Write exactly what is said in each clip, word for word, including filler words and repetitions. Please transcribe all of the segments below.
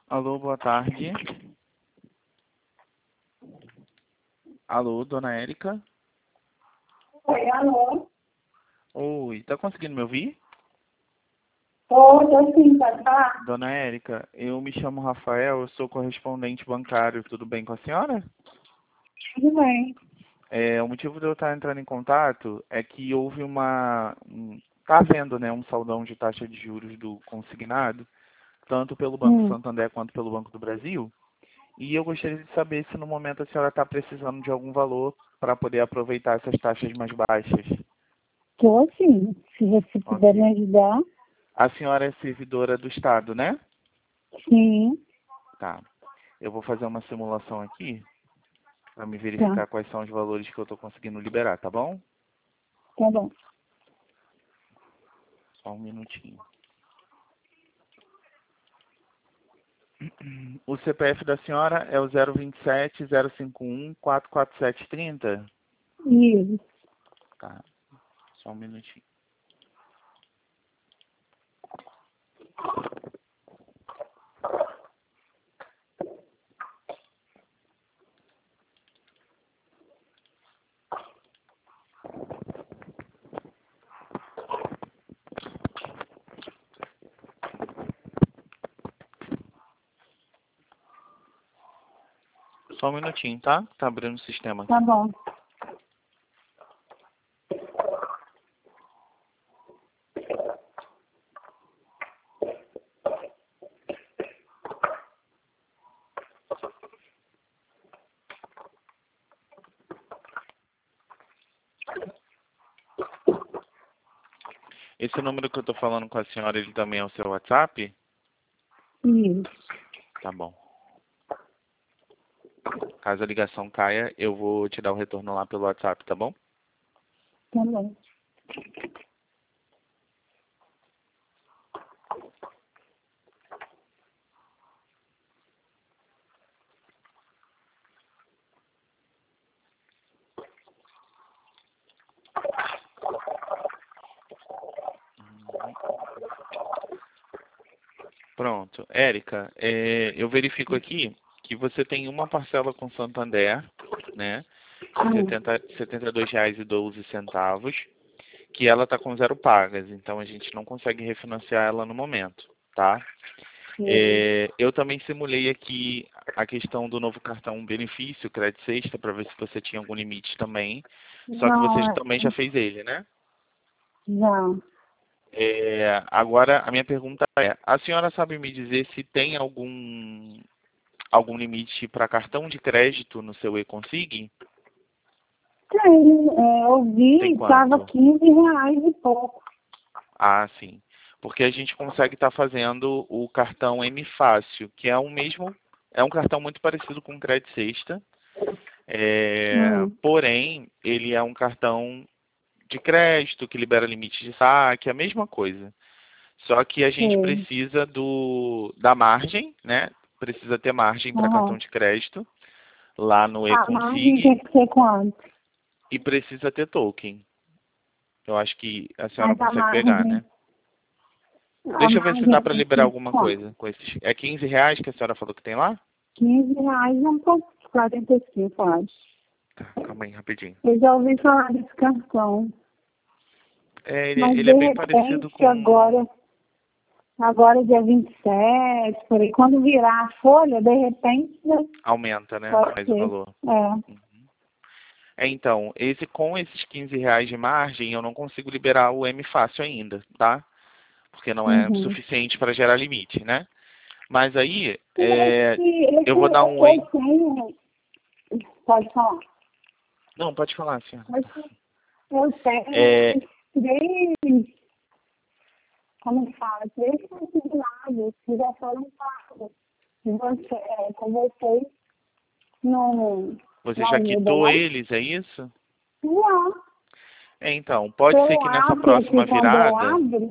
Alô, boa tarde. Alô, dona Érica? Oi, alô? Oi, tá conseguindo me ouvir? Oi, tô sim, pode falar? Dona Érica, eu me chamo Rafael, eu sou correspondente bancário, tudo bem com a senhora? Tudo bem. É, o motivo de eu estar entrando em contato é que houve uma... Um, tá havendo, né, um saldão de taxa de juros do consignado, tanto pelo Banco Hum. Santander quanto pelo Banco do Brasil, e eu gostaria de saber se no momento a senhora está precisando de algum valor para poder aproveitar essas taxas mais baixas. Tô sim. Se você puder me Ok. ajudar. A senhora é servidora do Estado, né? Sim. Tá. Eu vou fazer uma simulação aqui para me Tá. verificar quais são os valores que eu estou conseguindo liberar, tá bom? Tá bom. Só um minutinho. O C P F da senhora é o zero vinte e sete, zero cinquenta e um, quatrocentos e quarenta e sete trinta? Isso. Tá. Só um minutinho. Só um minutinho, tá? Tá abrindo o sistema Tá aqui. bom. Esse número que eu estou falando com a senhora, ele também é o seu WhatsApp? Isso. Tá bom. Caso a ligação caia, eu vou te dar o retorno lá pelo WhatsApp, tá bom? Tá bom. Pronto. Érica, é, eu verifico aqui que você tem uma parcela com Santander, né? De Hum. setenta, setenta e dois reais e doze centavos, que ela está com zero pagas, então a gente não consegue refinanciar ela no momento, tá? Sim. É, eu também simulei aqui a questão do novo cartão benefício, crédito sexta, para ver se você tinha algum limite também. Só que você Não, é... também já fez ele, né? Não. É, agora a minha pergunta é, a senhora sabe me dizer se tem algum algum limite para cartão de crédito no seu e-consig? Tem. É, eu Tem vi, tava quanto? quinze reais e pouco. Ah, sim. Porque a gente consegue estar fazendo o cartão M Fácil, que é o mesmo, é um cartão muito parecido com o Crédito Sexta, é, Hum. porém, ele é um cartão de crédito que libera limite de saque, é a mesma coisa. Só que a gente Sim. precisa do, da margem, né? Precisa ter margem para cartão Aham. de crédito lá no A margem e-consig tem que ser quanto? e precisa ter token. Eu acho que a senhora Mas a consegue pegar, margem... né? A Deixa eu ver se dá margem para tem que liberar ser alguma quanto? coisa com esses. É quinze reais que a senhora falou que tem lá? quinze reais é um pouco, quarenta e cinco, eu acho. Tá, calma aí, rapidinho. Eu já ouvi falar desse cartão. É, ele, Mas ele é de bem parecido repente, com... agora, agora dia vinte e sete, por aí, quando virar a folha, de repente, né, Aumenta, né? pode Mais o ser. valor. É. É, então, esse, com esses quinze reais de margem, eu não consigo liberar o M fácil ainda, tá? Porque não é Uhum. suficiente para gerar limite, né? Mas aí, E é, esse, esse, eu vou dar um esse oi. eu tenho, pode falar. Não, pode falar, senhora. Esse eu É, tenho três, como que fala, três consignados que já foram pagos. E você, é, com vocês não, você não já ajuda, quitou não? eles, é isso? Não. É, então, pode ser Eu que nessa abro aqui, próxima quando eu virada, abro,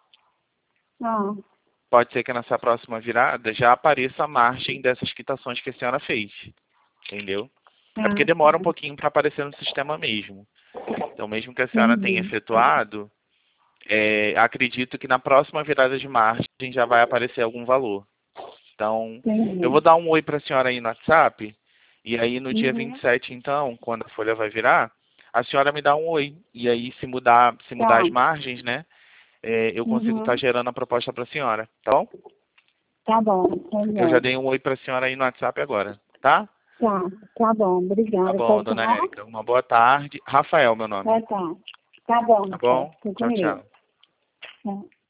ah, pode ser que nessa próxima virada já apareça a margem dessas quitações que a senhora fez, entendeu? É porque ah, demora um tá. pouquinho para aparecer no sistema mesmo. Então, mesmo que a senhora tenha Entendi. efetuado, é, acredito que na próxima virada de margem já vai aparecer algum valor, Então, Entendi. eu vou dar um oi para a senhora aí no WhatsApp, e aí no dia Uhum. vinte e sete, então, quando a folha vai virar, a senhora me dá um oi. E aí, se mudar, se mudar Tá. as margens, né, é, eu consigo estar Uhum. gerando a proposta para a senhora, tá bom? Tá bom, tá Eu já bom. dei um oi para a senhora aí no WhatsApp agora, tá? Tá, tá bom, Tá obrigada. bom, Pode dona tomar? Érica. Uma boa tarde. Rafael, meu nome. Tá, tá. Tá bom, Tá chefe. bom? Fico com Tchau, Deus. tchau. Tá.